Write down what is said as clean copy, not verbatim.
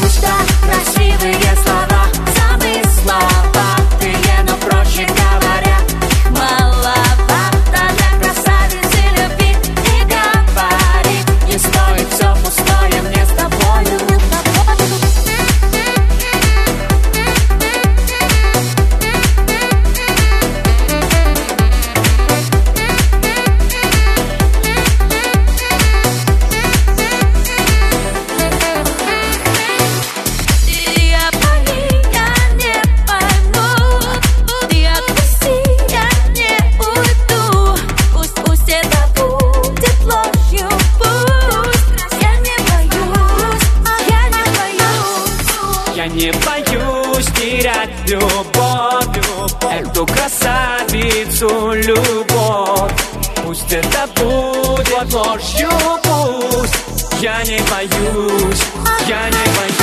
что красивые слова, замысловатые, но проще говоря, их маловато для красавицы любви. И говори, не стоит все пустое мне с тобою. Я не боюсь терять любовь, эту красавицу любовь. Пусть это будет ложью, пусть. Я не боюсь, я не боюсь.